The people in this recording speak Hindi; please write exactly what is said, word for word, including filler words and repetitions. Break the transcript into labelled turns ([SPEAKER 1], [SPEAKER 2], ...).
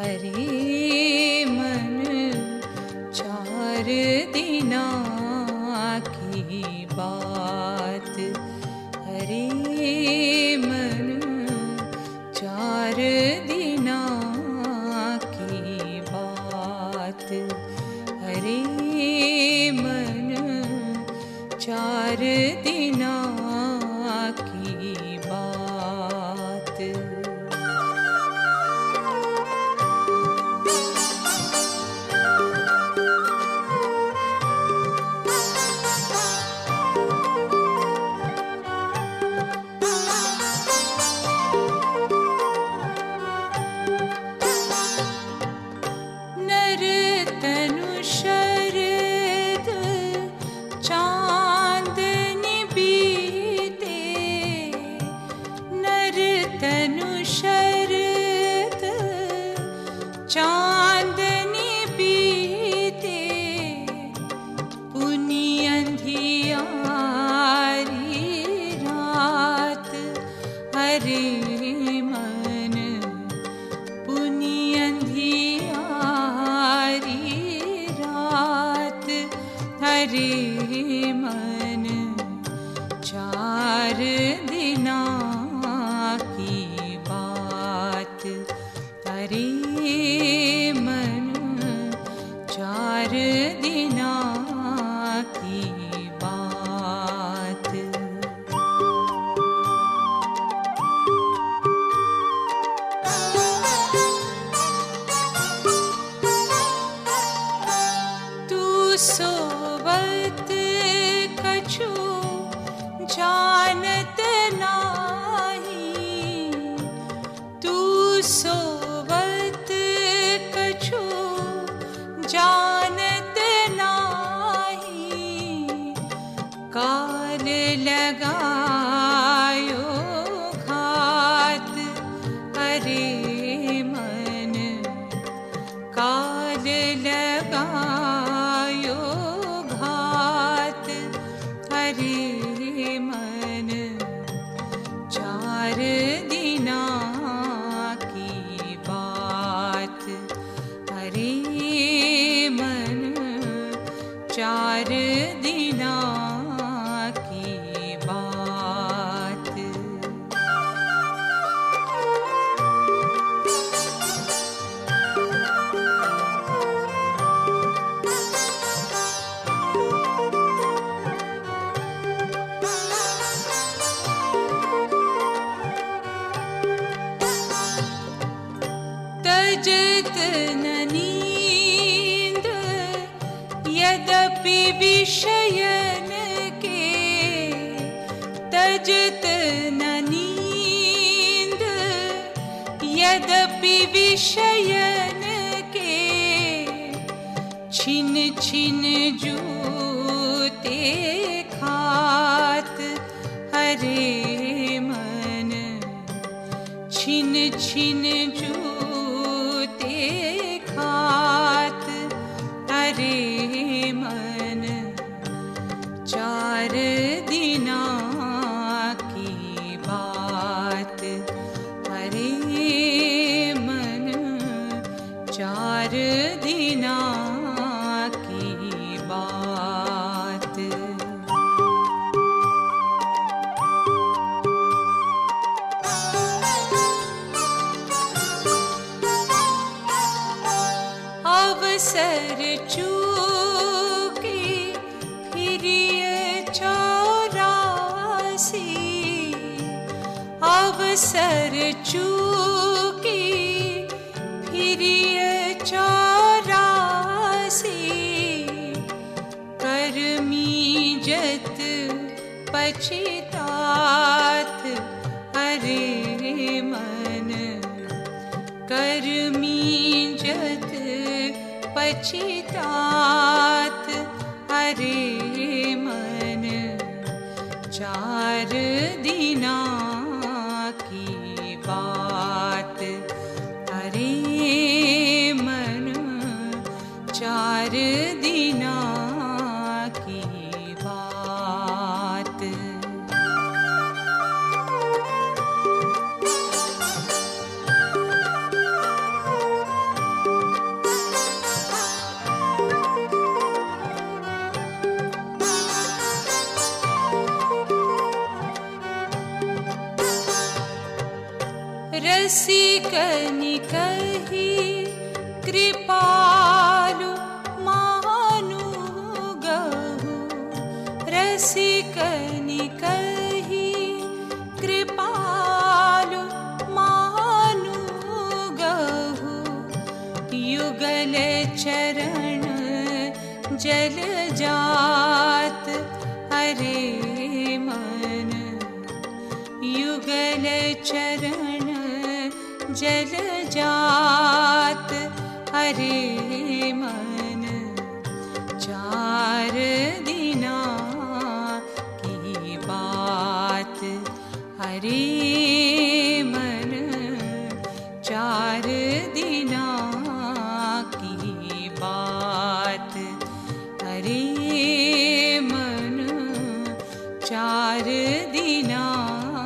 [SPEAKER 1] अरे मन चार दिना की बात, अरे मन चार दिना की बात, अरे मन चार दिना की बात। चांदनी बीते पुनी अंधियारी रात, हरे मन पुनी अंधियारी रात, हरे मन चार दिना की बात, हरे मन चार दिना की बात। तू सोवत कछु जानत नाही, तू सोवत कछु जानत नाही, काल लगायो घात, हरे मन काल लगायो घात, हरे मन चार दिना की बात, हरे मन चार दिना की बात। तजत न नींद यद्यपि विषयन के, तजत न नींद यद्यपि विषयन के, छिन छिन जूते खात, हरे मन छिन छिन जूते खात, हरे मन चार दिना की बात, हरे मन चार दिना की बात। अवसर चूकी फिरिय चौरासी, अवसर चूकी फिरिय चौरासी, कर्मी जत पछितात, हरे मन कर्मी जत पछितात, हरे मन चार दिना की बात, हरे मन चार दिना की बात। रसिकनि कही कृपालु मानु गहु, रसिकनि कही कृपालु मानु गहु, युगल चरण जल जात हरे मन, युगल चरण जल जात हरे मन, चार दिना की बात हरे मन, चार दिना की बात हरे मन, चार दिना